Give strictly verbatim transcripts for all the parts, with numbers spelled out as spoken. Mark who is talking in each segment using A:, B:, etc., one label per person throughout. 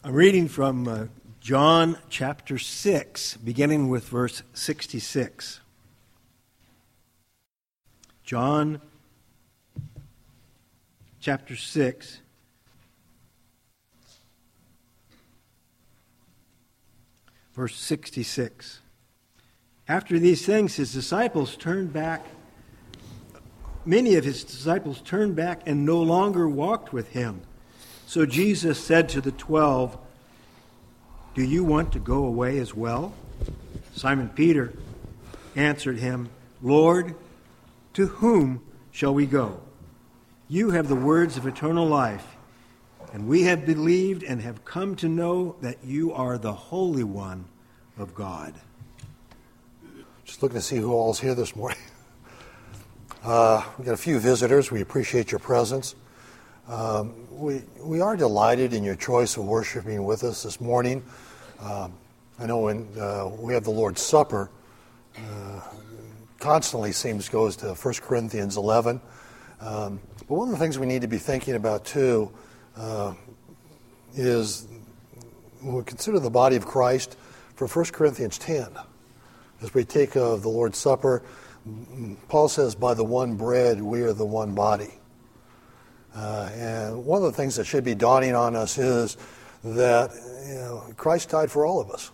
A: I'm reading from uh, John chapter six, beginning with verse sixty-six. John chapter six, verse sixty-six. After these things, his disciples turned back. Many of his disciples turned back and no longer walked with him. So Jesus said to the twelve, "Do you want to go away as well?" Simon Peter answered him, "Lord, to whom shall we go? You have the words of eternal life, and we have believed and have come to know that you are the Holy One of God."
B: Just looking to see who all's here this morning. Uh, we've got a few visitors. We appreciate your presence. Um, we we are delighted in your choice of worshiping with us this morning. Um, I know when uh, we have the Lord's Supper, uh, constantly seems goes to First Corinthians eleven. Um, but one of the things we need to be thinking about too uh, is when we consider the body of Christ from First Corinthians ten. As we take of the Lord's Supper, Paul says, "By the one bread we are the one body." Uh, and one of the things that should be dawning on us is that you know, Christ died for all of us.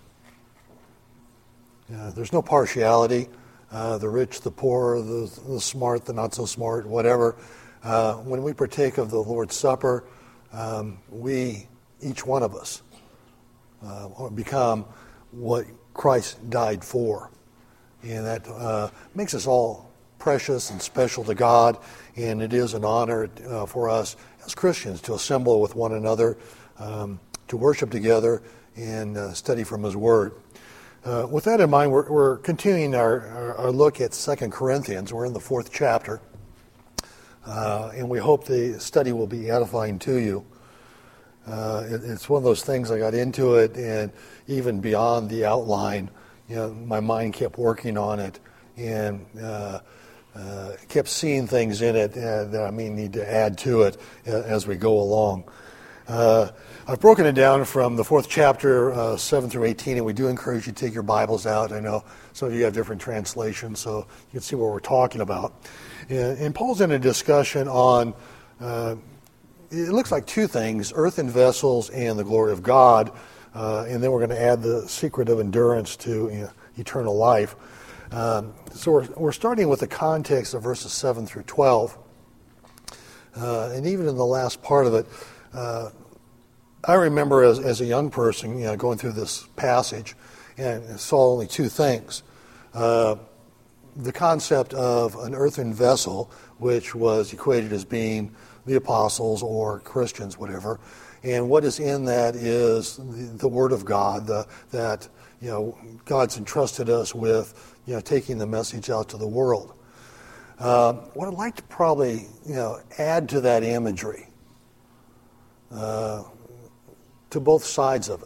B: Uh, there's no partiality. Uh, the rich, the poor, the, the smart, the not so smart, whatever. Uh, when we partake of the Lord's Supper, um, we, each one of us, uh, become what Christ died for. And that uh, makes us all precious and special to God, and it is an honor uh, for us as Christians to assemble with one another, um, to worship together, and uh, study from His Word. Uh, with that in mind, we're, we're continuing our, our, our look at Second Corinthians. We're in the fourth chapter, uh, and we hope the study will be edifying to you. Uh, it, it's one of those things, I got into it, and even beyond the outline, you know, my mind kept working on it, and uh, uh, kept seeing things in it uh, that I may need to add to it uh, as we go along. Uh, I've broken it down from the fourth chapter, uh, seven through eighteen, and we do encourage you to take your Bibles out. I know some of you have different translations, so you can see what we're talking about. And, and Paul's in a discussion on, uh, it looks like two things, earthen vessels and the glory of God, uh, and then we're going to add the secret of endurance to you know, eternal life. Um, so we're, we're starting with the context of verses seven through twelve. Uh, and even in the last part of it, uh, I remember as, as a young person, you know, going through this passage and saw only two things. Uh, the concept of an earthen vessel, which was equated as being the apostles or Christians, whatever. And what is in that is the, the Word of God, the, that you know God's entrusted us with, you know, taking the message out to the world. Uh, what I'd like to probably, you know, add to that imagery, uh, to both sides of it,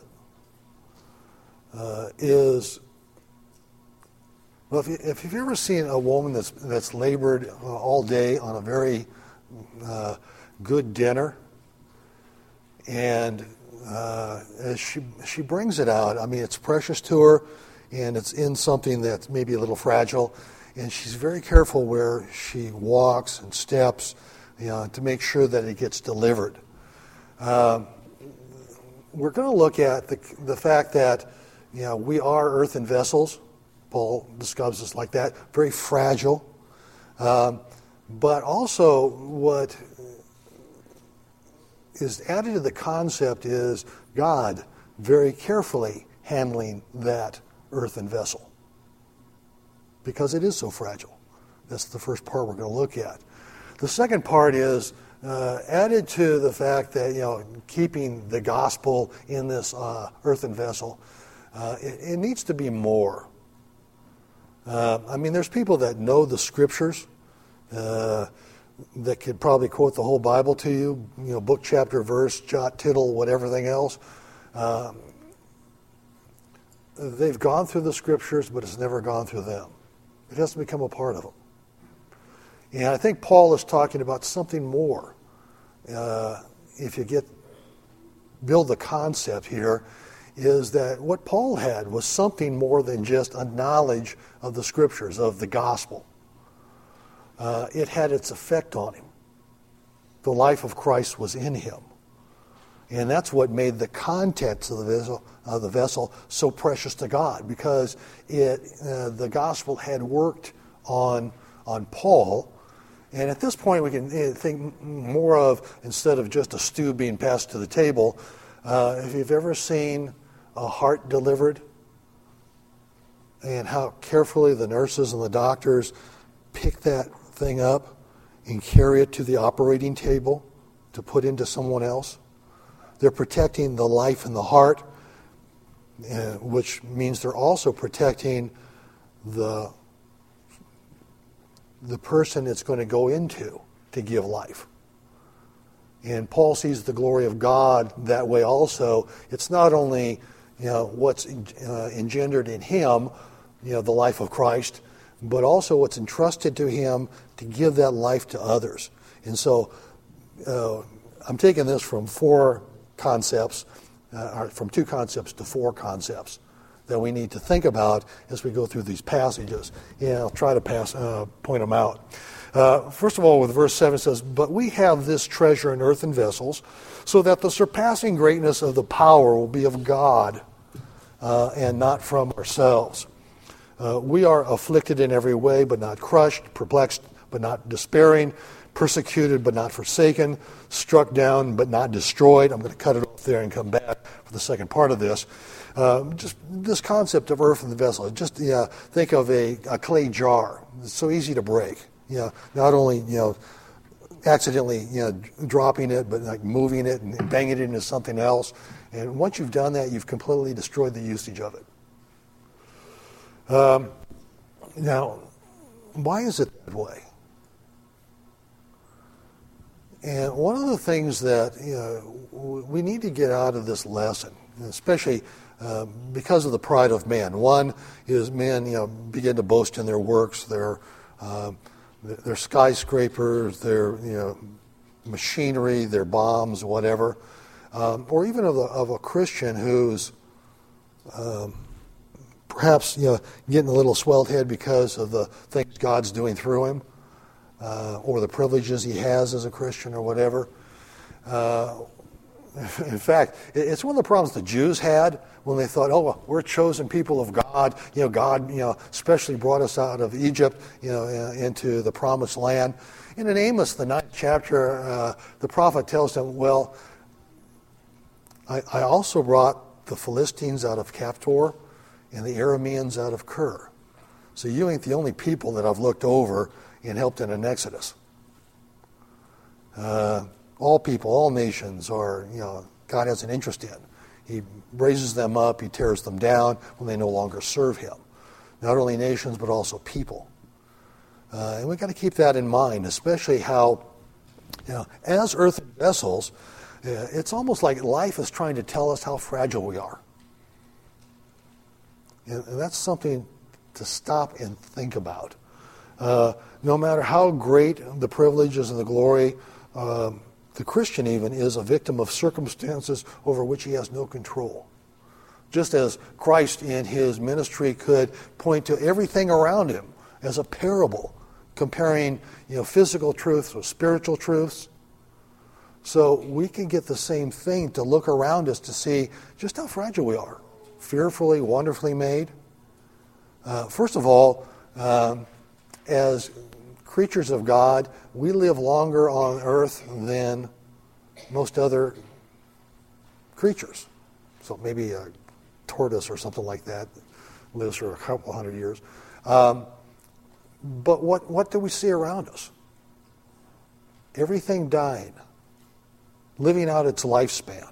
B: uh, is, well, if, you, if you've ever seen a woman that's that's labored uh, all day on a very uh, good dinner, and uh, as she she brings it out, I mean, it's precious to her, and it's in something that's maybe a little fragile, and she's very careful where she walks and steps, you know, to make sure that it gets delivered. Um, we're going to look at the the fact that you know we are earthen vessels. Paul describes us like that, very fragile, um, but also what is added to the concept is God very carefully handling that earthen vessel because it is so fragile. That's the first part we're going to look at. The second part is uh, added to the fact that, you know, keeping the gospel in this uh, earthen vessel, uh, it, it needs to be more. Uh, I mean, there's people that know the scriptures, uh, that could probably quote the whole Bible to you, you know, book, chapter, verse, jot, tittle, whatever thing else. Um, they've gone through the scriptures, but it's never gone through them. It has to become a part of them. And I think Paul is talking about something more. Uh, if you get build the concept here is that what Paul had was something more than just a knowledge of the Scriptures, of the gospel. Uh, it had its effect on him. The life of Christ was in him. And that's what made the contents of the vessel, of the vessel so precious to God, because it uh, the gospel had worked on, on Paul. And at this point, we can think more of, instead of just a stew being passed to the table, uh, if you've ever seen a heart delivered, and how carefully the nurses and the doctors pick that thing up and carry it to the operating table to put into someone else. They're protecting the life in the heart, uh, which means they're also protecting the, the person it's going to go into to give life. And Paul sees the glory of God that way also. It's not only, you know, what's uh, engendered in him, you know, the life of Christ, but also what's entrusted to him to give that life to others. And so uh, I'm taking this from four concepts, uh, from two concepts to four concepts that we need to think about as we go through these passages. And I'll try to pass, uh, point them out. Uh, first of all, with verse seven, it says, "But we have this treasure in earthen vessels, so that the surpassing greatness of the power will be of God, uh, and not from ourselves. Uh, we are afflicted in every way, but not crushed, perplexed, but not despairing, persecuted, but not forsaken, struck down, but not destroyed." I'm going to cut it off there and come back for the second part of this. Uh, just this concept of earthen vessel. Just yeah, think of a, a clay jar. It's so easy to break. You know, not only you know accidentally you know dropping it, but like moving it and banging it into something else. And once you've done that, you've completely destroyed the usage of it. Um, now, why is it that way? And one of the things that you know, we need to get out of this lesson, especially uh, because of the pride of man. One is men, you know, begin to boast in their works, their uh, their skyscrapers, their you know machinery, their bombs, whatever, um, or even of, the, of a Christian who's um, perhaps you know getting a little swelled head because of the things God's doing through him. Uh, or the privileges he has as a Christian or whatever. Uh, in fact, it's one of the problems the Jews had when they thought, oh, well, we're chosen people of God. You know, God, you know, especially brought us out of Egypt, you know, into the promised land. And in Amos, the ninth chapter, uh, the prophet tells them, well, I, I also brought the Philistines out of Caphtor and the Arameans out of Kir. So you ain't the only people that I've looked over and helped in an exodus. Uh, all people, all nations are, you know, God has an interest in. He raises them up, he tears them down when they no longer serve him. Not only nations, but also people. Uh, and we've got to keep that in mind, especially how, you know, as earthen vessels, uh, it's almost like life is trying to tell us how fragile we are. And, and that's something to stop and think about. Uh, no matter how great the privileges and the glory, uh, the Christian even is a victim of circumstances over which he has no control. Just as Christ in his ministry could point to everything around him as a parable, comparing you know, physical truths with spiritual truths. So we can get the same thing to look around us to see just how fragile we are, fearfully, wonderfully made. Uh, first of all, um, as creatures of God, we live longer on earth than most other creatures. So maybe a tortoise or something like that lives for a couple hundred years. Um, but what, what do we see around us? Everything dying, living out its lifespan.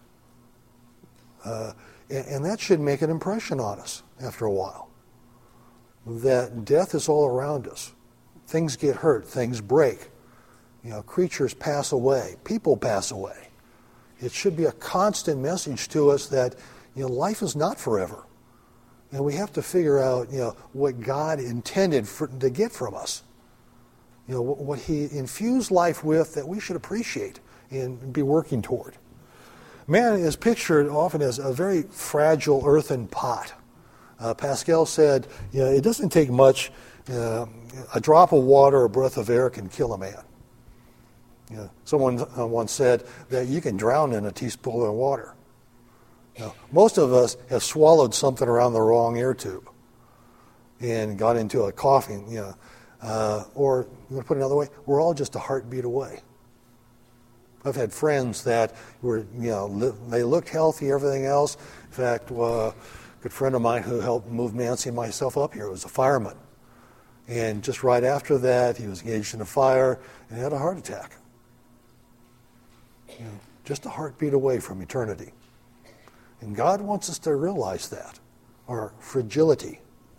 B: Uh, and, and that should make an impression on us after a while. That death is all around us. Things get hurt, things break. You know, creatures pass away, people pass away. It should be a constant message to us that, you know, life is not forever. And we have to figure out, you know, what God intended for, to get from us. You know, what, what he infused life with that we should appreciate and be working toward. Man is pictured often as a very fragile earthen pot. Uh, Pascal said, you know, it doesn't take much. Uh, a drop of water or a breath of air can kill a man. You know, someone uh, once said that you can drown in a teaspoon of water. Now, most of us have swallowed something around the wrong ear tube and got into a coughing, you know, uh, or you want to put it another way, we're all just a heartbeat away. I've had friends that were, you know, li- they looked healthy, everything else. In fact, uh, a good friend of mine who helped move Nancy and myself up here was a fireman. And just right after that, he was engaged in a fire and had a heart attack. You know, just a heartbeat away from eternity. And God wants us to realize that, our fragility.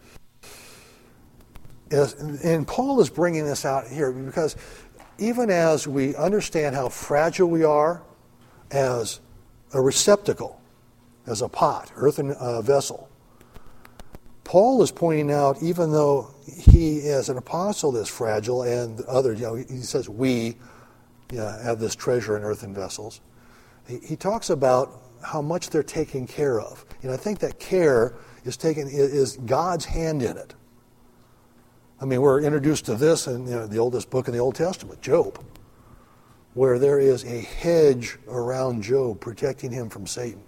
B: As, and Paul is bringing this out here because even as we understand how fragile we are as a receptacle, as a pot, earthen uh, vessel, Paul is pointing out, even though he as an apostle is fragile and others, you know, he says we you know, have this treasure in earthen vessels, he, he talks about how much they're taken care of. And I think that care is taken is God's hand in it. I mean, we're introduced to this in you know, the oldest book in the Old Testament, Job, where there is a hedge around Job protecting him from Satan.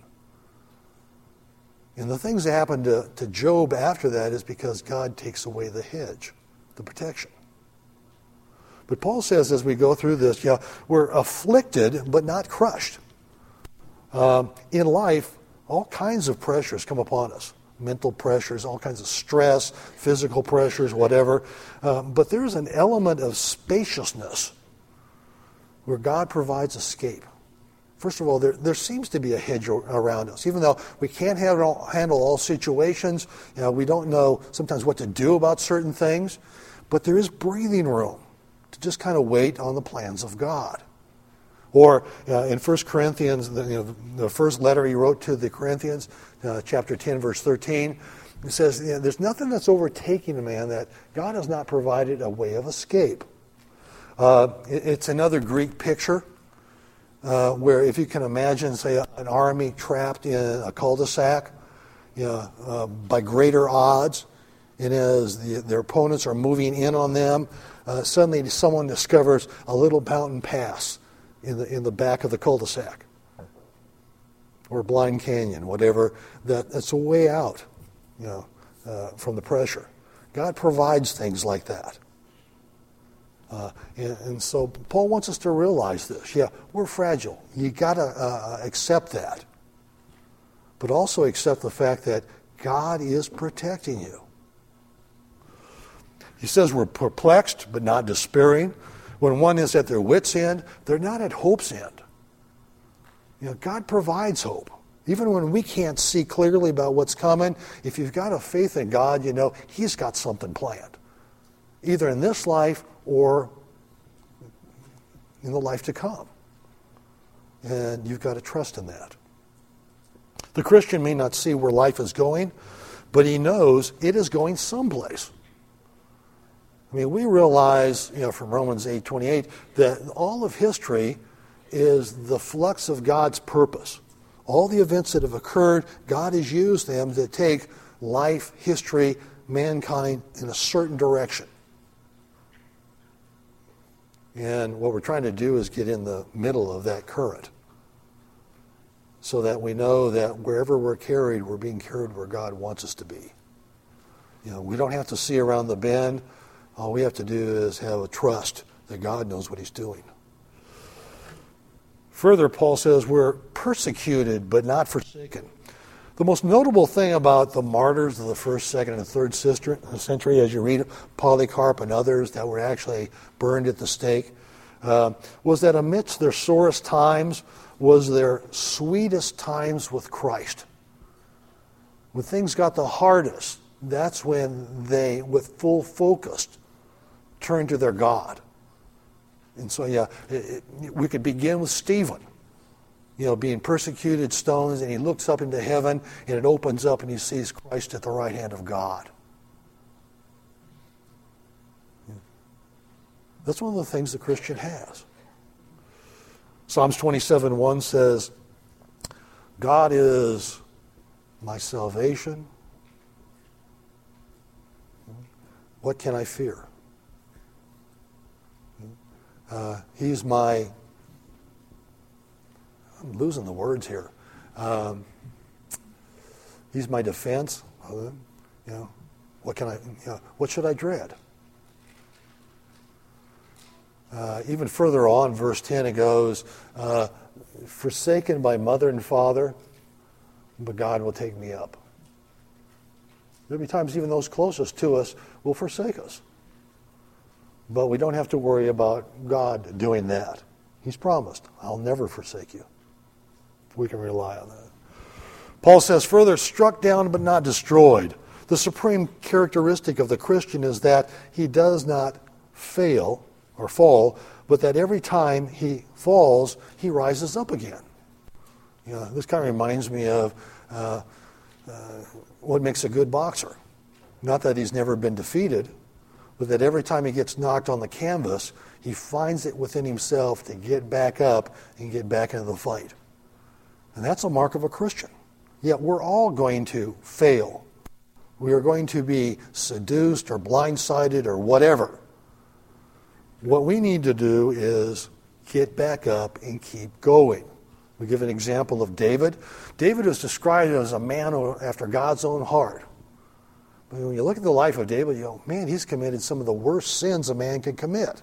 B: And the things that happen to, to Job after that is because God takes away the hedge, the protection. But Paul says as we go through this, yeah, we're afflicted but not crushed. Um, in life, all kinds of pressures come upon us. Mental pressures, all kinds of stress, physical pressures, whatever. Um, but there's an element of spaciousness where God provides escape. First of all, there, there seems to be a hedge around us. Even though we can't handle, handle all situations, you know, we don't know sometimes what to do about certain things, but there is breathing room to just kind of wait on the plans of God. Or uh, in First Corinthians, the, you know, the first letter he wrote to the Corinthians, uh, chapter ten, verse thirteen, it says, you know, there's nothing that's overtaking a man that God has not provided a way of escape. Uh, it, it's another Greek picture uh, where if you can imagine, say, an army trapped in a cul-de-sac, you know, uh, by greater odds, and as the, their opponents are moving in on them, uh, suddenly someone discovers a little mountain pass in the in the back of the cul-de-sac or Blind Canyon, whatever, that, that's a way out, you know, uh, from the pressure. God provides things like that. Uh, and, and so Paul wants us to realize this. Yeah, we're fragile. You got to uh, accept that. But also accept the fact that God is protecting you. He says we're perplexed but not despairing. When one is at their wits' end, they're not at hope's end. You know, God provides hope. Even when we can't see clearly about what's coming, if you've got a faith in God, you know He's got something planned. Either in this life or in the life to come. And you've got to trust in that. The Christian may not see where life is going, but he knows it is going someplace. I mean, we realize, you know, from Romans eight twenty-eight that all of history is the flux of God's purpose. All the events that have occurred, God has used them to take life, history, mankind in a certain direction. And what we're trying to do is get in the middle of that current so that we know that wherever we're carried, we're being carried where God wants us to be. You know, we don't have to see around the bend. All we have to do is have a trust that God knows what He's doing. Further, Paul says we're persecuted but not forsaken. The most notable thing about the martyrs of the first, second, and third century, as you read Polycarp and others that were actually burned at the stake, uh, was that amidst their sorest times was their sweetest times with Christ. When things got the hardest, that's when they, with full focus, turned to their God. And so, yeah, it, it, we could begin with Stephen, you know, being persecuted, stoned, and he looks up into heaven, and it opens up, and he sees Christ at the right hand of God. That's one of the things the Christian has. Psalms twenty-seven one says, God is my salvation, what can I fear? Uh, he's my, I'm losing the words here. Um, he's my defense. Uh, you know, what can I, you know, what should I dread? Uh, even further on, verse ten, it goes, uh, forsaken by mother and father, but God will take me up. There'll be times even those closest to us will forsake us. But we don't have to worry about God doing that. He's promised, I'll never forsake you. We can rely on that. Paul says further, struck down but not destroyed. The supreme characteristic of the Christian is that he does not fail or fall, but that every time he falls, he rises up again. You know, this kind of reminds me of uh, uh, what makes a good boxer. Not that he's never been defeated, but that every time he gets knocked on the canvas, he finds it within himself to get back up and get back into the fight. And that's a mark of a Christian. Yet we're all going to fail. We are going to be seduced or blindsided or whatever. What we need to do is get back up and keep going. We give an example of David. David is described as a man after God's own heart. But when you look at the life of David, you go, man, he's committed some of the worst sins a man could commit.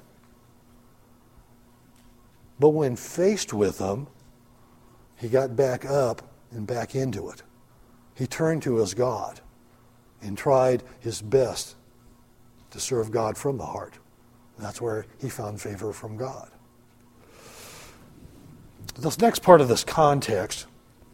B: But when faced with them, he got back up and back into it. He turned to his God and tried his best to serve God from the heart. That's where he found favor from God. This next part of this context,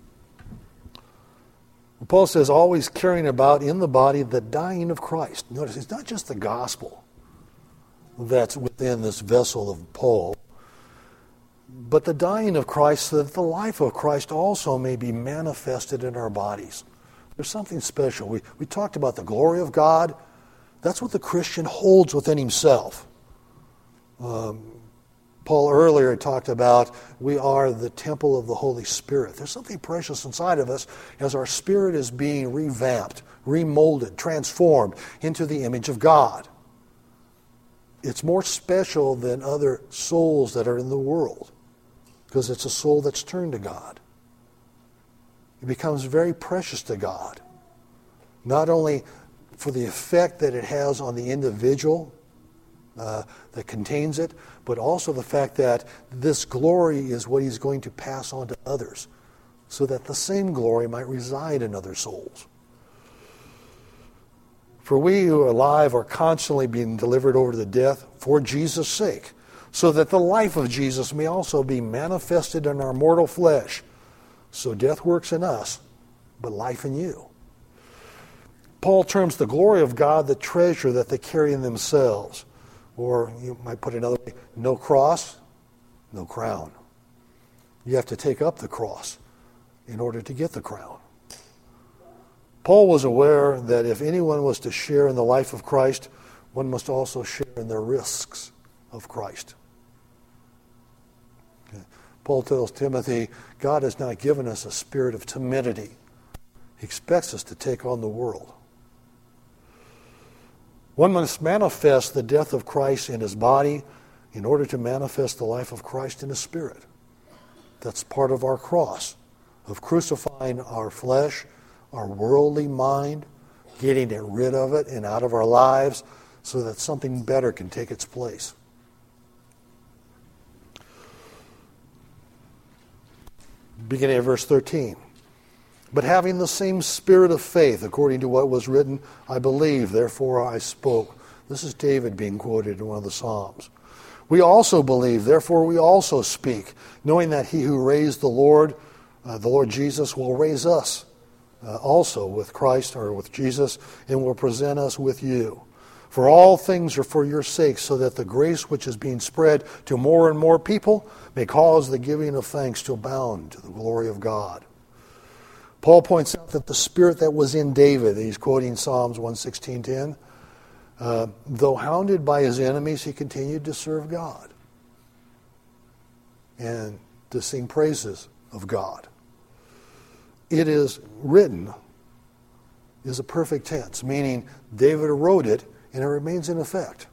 B: Paul says, always carrying about in the body the dying of Christ. Notice, it's not just the gospel that's within this vessel of Paul, but the dying of Christ so that the life of Christ also may be manifested in our bodies. There's something special. We, we talked about the glory of God. That's what the Christian holds within himself. Um, Paul earlier talked about we are the temple of the Holy Spirit. There's something precious inside of us as our spirit is being revamped, remolded, transformed into the image of God. It's more special than other souls that are in the world because it's a soul that's turned to God. It becomes very precious to God, not only for the effect that it has on the individual uh, that contains it, but also the fact that this glory is what he's going to pass on to others so that the same glory might reside in other souls. For we who are alive are constantly being delivered over to death for Jesus' sake, so that the life of Jesus may also be manifested in our mortal flesh. So death works in us, but life in you. Paul terms the glory of God the treasure that they carry in themselves. Or you might put it another way, no cross, no crown. You have to take up the cross in order to get the crown. Paul was aware that if anyone was to share in the life of Christ, one must also share in the risks of Christ. Okay. Paul tells Timothy, God has not given us a spirit of timidity. He expects us to take on the world. One must manifest the death of Christ in his body in order to manifest the life of Christ in his spirit. That's part of our cross, of crucifying our flesh, our worldly mind, getting it rid of it and out of our lives so that something better can take its place. Beginning at verse thirteen. But having the same spirit of faith, according to what was written, I believe, therefore I spoke. This is David being quoted in one of the Psalms. We also believe, therefore we also speak, knowing that he who raised the Lord, uh, the Lord Jesus, will raise us uh, also with Christ or with Jesus, and will present us with you. For all things are for your sake, so that the grace which is being spread to more and more people may cause the giving of thanks to abound to the glory of God. Paul points out that the spirit that was in David, he's quoting Psalms one sixteen ten, uh, though hounded by his enemies, he continued to serve God and to sing praises of God. it is written is a perfect tense, meaning David wrote it and it remains in effect.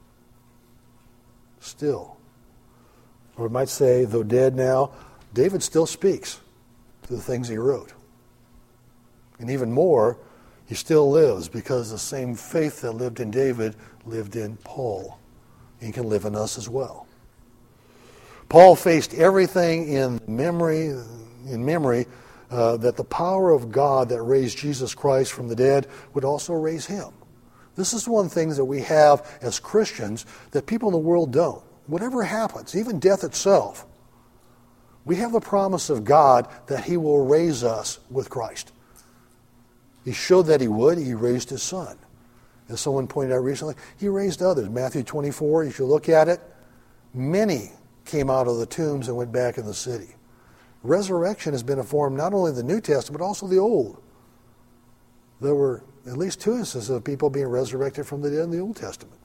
B: Still. Or we might say, though dead now, David still speaks to the things he wrote. And even more, he still lives because the same faith that lived in David lived in Paul. And can live in us as well. Paul faced everything in memory, in memory uh, that the power of God that raised Jesus Christ from the dead would also raise him. This is one of the things that we have as Christians that people in the world don't. Whatever happens, even death itself, we have the promise of God that he will raise us with Christ. He showed that he would. He raised his son. As someone pointed out recently, he raised others. Matthew twenty-four, if you look at it, many came out of the tombs and went back in the city. Resurrection has been a form not only of the New Testament, but also the Old. There were at least two instances of people being resurrected from the dead in the Old Testament.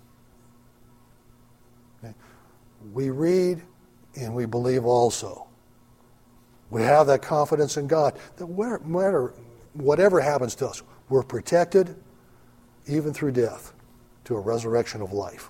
B: Okay? We read and we believe also. We have that confidence in God that whatever, whatever happens to us, we're protected even through death to a resurrection of life.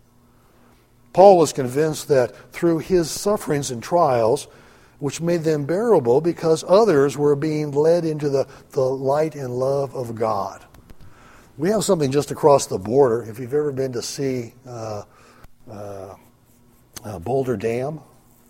B: Paul was convinced that through his sufferings and trials, which made them bearable because others were being led into the, the light and love of God. We have something just across the border. If you've ever been to see uh, uh, uh, Boulder Dam,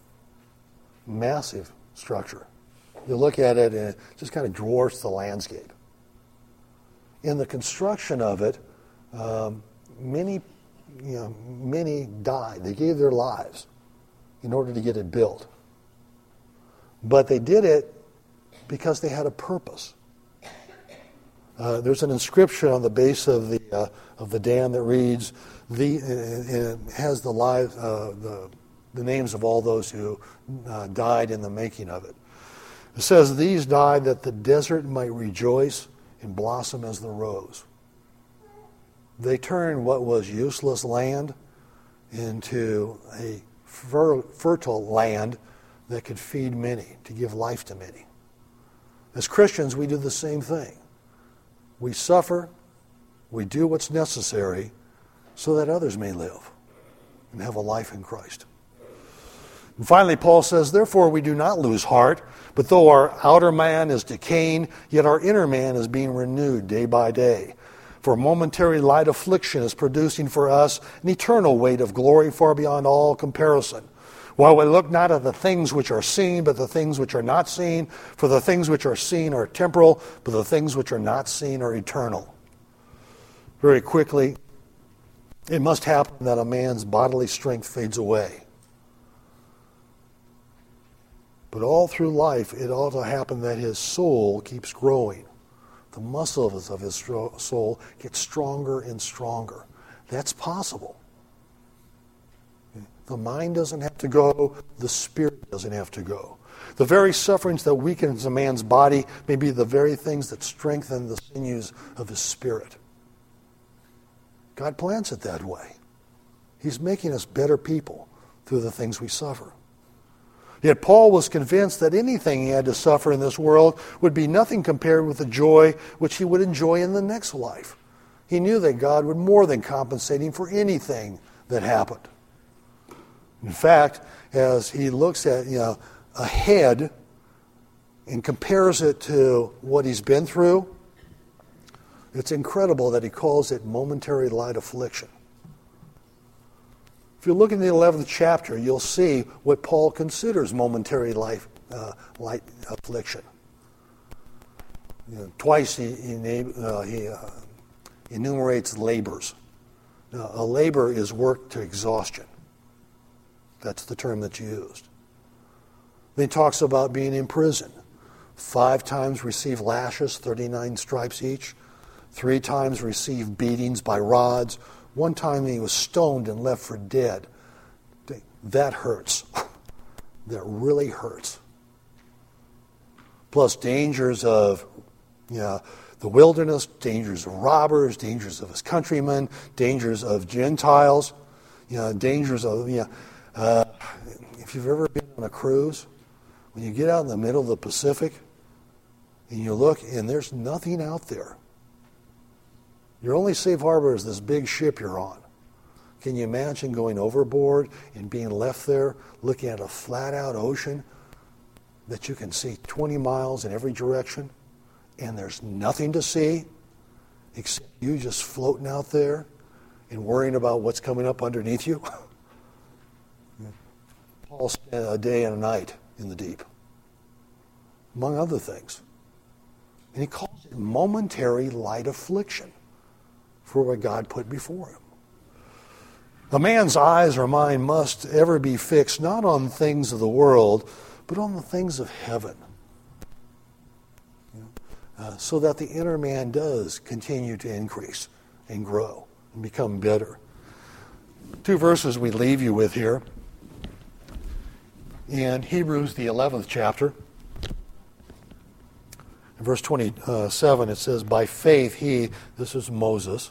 B: massive structure. You look at it and it just kind of dwarfs the landscape. In the construction of it, um, many, you know, many died. They gave their lives in order to get it built. But they did it because they had a purpose. Uh, there's an inscription on the base of the uh, of the dam that reads, "The it has the lives, uh, the the names of all those who uh, died in the making of it." It says, "These died that the desert might rejoice and blossom as the rose." They turned what was useless land into a fer- fertile land that could feed many, to give life to many. As Christians, we do the same thing. We suffer, we do what's necessary so that others may live and have a life in Christ. And finally, Paul says, "Therefore we do not lose heart, but though our outer man is decaying, yet our inner man is being renewed day by day. For momentary light affliction is producing for us an eternal weight of glory far beyond all comparison. While we look not at the things which are seen, but the things which are not seen. For the things which are seen are temporal, but the things which are not seen are eternal." Very quickly, it must happen that a man's bodily strength fades away. But all through life, it ought to happen that his soul keeps growing. The muscles of his soul get stronger and stronger. That's possible. The mind doesn't have to go. The spirit doesn't have to go. The very sufferings that weakens a man's body may be the very things that strengthen the sinews of his spirit. God plans it that way. He's making us better people through the things we suffer. Yet Paul was convinced that anything he had to suffer in this world would be nothing compared with the joy which he would enjoy in the next life. He knew that God would more than compensate him for anything that happened. In fact, as he looks at, you know, ahead and compares it to what he's been through, it's incredible that he calls it momentary light affliction. If you look in the eleventh chapter, you'll see what Paul considers momentary life, uh, light affliction. You know, twice he, he, uh, he uh, enumerates labors. Now, a labor is work to exhaustion. That's the term that's used. Then he talks about being in prison. Five times receive lashes, thirty-nine stripes each. Three times receive beatings by rods. One time he was stoned and left for dead. That hurts. That really hurts. Plus dangers of, you know, the wilderness, dangers of robbers, dangers of his countrymen, dangers of Gentiles, you know, dangers of, you know, uh, if you've ever been on a cruise, when you get out in the middle of the Pacific, and you look, and there's nothing out there. Your only safe harbor is this big ship you're on. Can you imagine going overboard and being left there looking at a flat-out ocean that you can see twenty miles in every direction, and there's nothing to see except you just floating out there and worrying about what's coming up underneath you? Paul spent a day and a night in the deep, among other things. And he calls it momentary light affliction for what God put before him. A man's eyes or mind must ever be fixed not on things of the world, but on the things of heaven. You know, uh, so that the inner man does continue to increase and grow and become better. Two verses we leave you with here. In Hebrews, the eleventh chapter, in verse twenty-seven, it says, by faith he, this is Moses.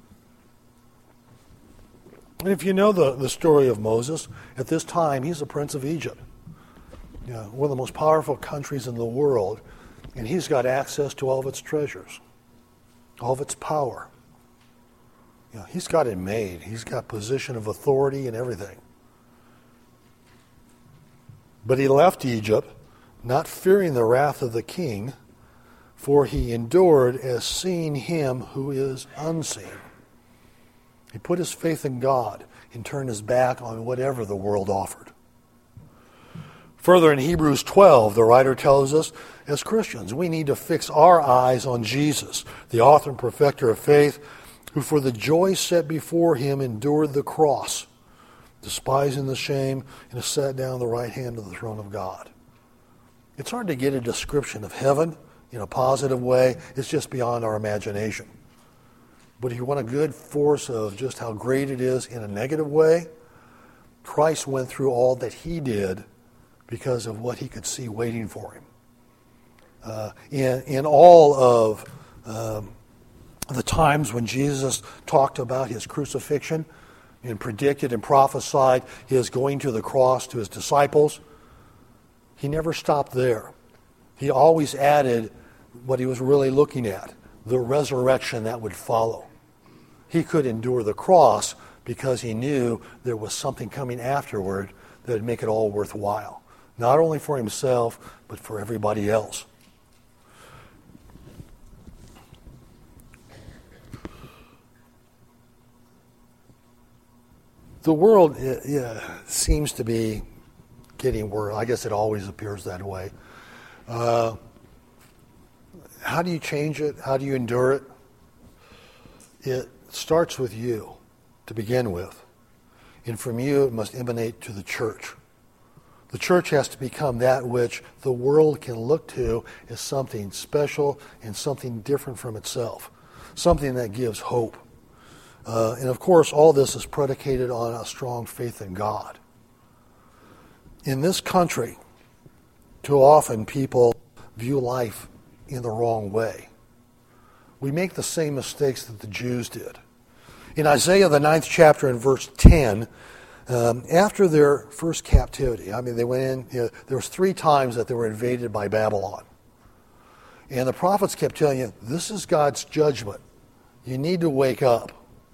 B: And if you know the, the story of Moses, at this time he's a prince of Egypt, you know, one of the most powerful countries in the world, and he's got access to all of its treasures, all of its power. You know, he's got it made. He's got position of authority and everything. But he left Egypt, not fearing the wrath of the king, for he endured as seeing him who is unseen. He put his faith in God and turned his back on whatever the world offered. Further, in Hebrews twelve, the writer tells us, as Christians, we need to fix our eyes on Jesus, the author and perfecter of faith, who for the joy set before him endured the cross, despising the shame, and has sat down at the right hand of the throne of God. It's hard to get a description of heaven in a positive way. It's just beyond our imagination. But if you want a good force of just how great it is in a negative way, Christ went through all that he did because of what he could see waiting for him. Uh, in, in all of um, the times when Jesus talked about his crucifixion and predicted and prophesied his going to the cross to his disciples, he never stopped there. He always added what he was really looking at, the resurrection that would follow. He could endure the cross because he knew there was something coming afterward that would make it all worthwhile, not only for himself, but for everybody else. The world yeah, seems to be getting worse. I guess it always appears that way. Uh, how do you change it? How do you endure it? It starts with you to begin with. And from you it must emanate to the church. The church has to become that which the world can look to as something special and something different from itself. Something that gives hope. Uh, and of course, all this is predicated on a strong faith in God. In this country, too often people view life in the wrong way. We make the same mistakes that the Jews did. In Isaiah, the ninth chapter, in verse ten, um, after their first captivity, I mean, they went in, you know, there was three times that they were invaded by Babylon. And the prophets kept telling you, this is God's judgment. You need to wake up.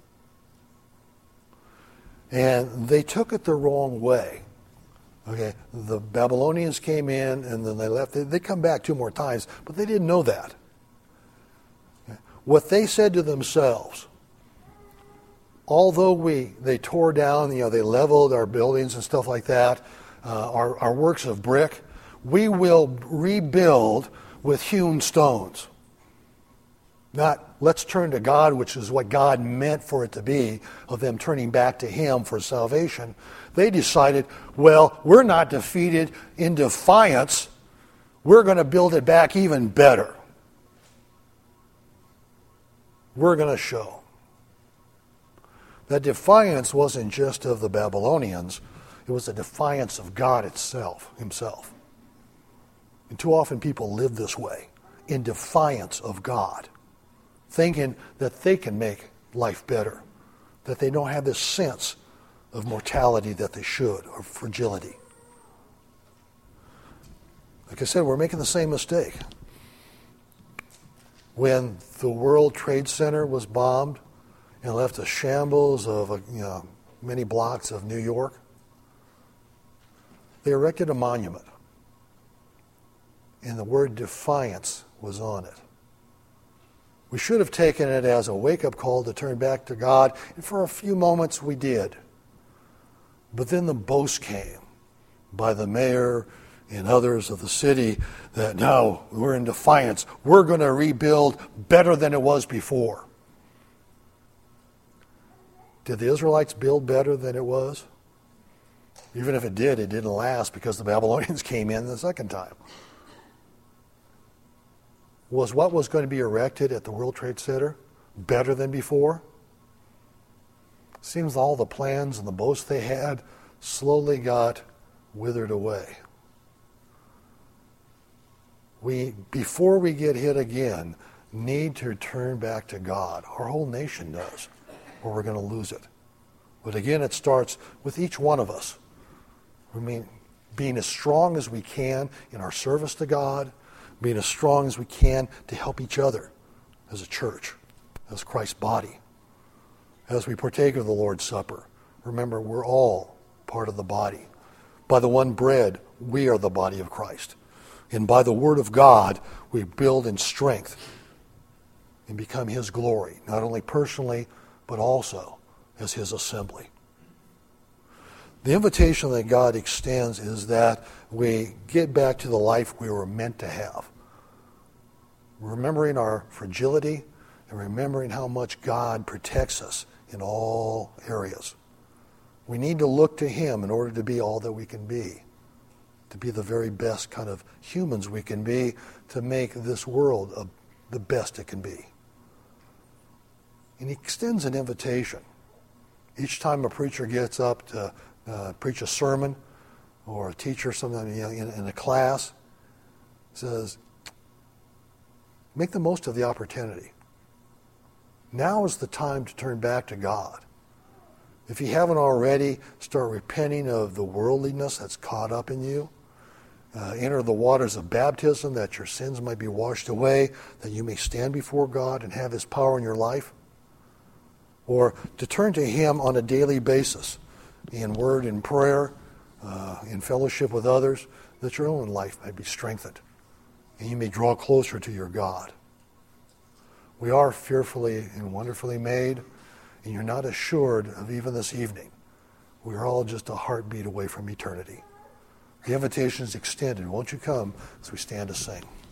B: And they took it the wrong way. Okay, the Babylonians came in and then they left. They, they come back two more times, but they didn't know that. Okay. What they said to themselves, although we they tore down, you know, they leveled our buildings and stuff like that, uh, our, our works of brick, we will rebuild with hewn stones. Not, let's turn to God, which is what God meant for it to be, of them turning back to him for salvation. They decided, well, we're not defeated in defiance. We're going to build it back even better. We're going to show. That defiance wasn't just of the Babylonians. It was a defiance of God itself, himself. And too often people live this way, in defiance of God, thinking that they can make life better, that they don't have this sense of mortality that they should, or fragility. Like I said, we're making the same mistake. When the World Trade Center was bombed and left a shambles of you know, many blocks of New York, they erected a monument. And the word defiance was on it. We should have taken it as a wake-up call to turn back to God, and for a few moments we did. But then the boast came by the mayor and others of the city that now we're in defiance. We're going to rebuild better than it was before. Did the Israelites build better than it was? Even if it did, it didn't last because the Babylonians came in the second time. Was what was going to be erected at the World Trade Center better than before? Seems all the plans and the boasts they had slowly got withered away. We, before we get hit again, need to turn back to God. Our whole nation does, or we're going to lose it. But again, it starts with each one of us. I mean, being as strong as we can in our service to God, being as strong as we can to help each other as a church, as Christ's body. As we partake of the Lord's Supper, remember, we're all part of the body. By the one bread, we are the body of Christ. And by the Word of God, we build in strength and become His glory, not only personally, but also as His assembly. The invitation that God extends is that we get back to the life we were meant to have. Remembering our fragility and remembering how much God protects us in all areas. We need to look to Him in order to be all that we can be, to be the very best kind of humans we can be, to make this world a, the best it can be. And He extends an invitation. Each time a preacher gets up to uh, preach a sermon, or a teacher something you know, in, in a class, says, make the most of the opportunity. Now is the time to turn back to God. If you haven't already, start repenting of the worldliness that's caught up in you. Uh, enter the waters of baptism that your sins might be washed away, that you may stand before God and have His power in your life. Or to turn to Him on a daily basis, in word and prayer, uh, in fellowship with others, that your own life might be strengthened and you may draw closer to your God. We are fearfully and wonderfully made, and you're not assured of even this evening. We're all just a heartbeat away from eternity. The invitation is extended. Won't you come as we stand to sing?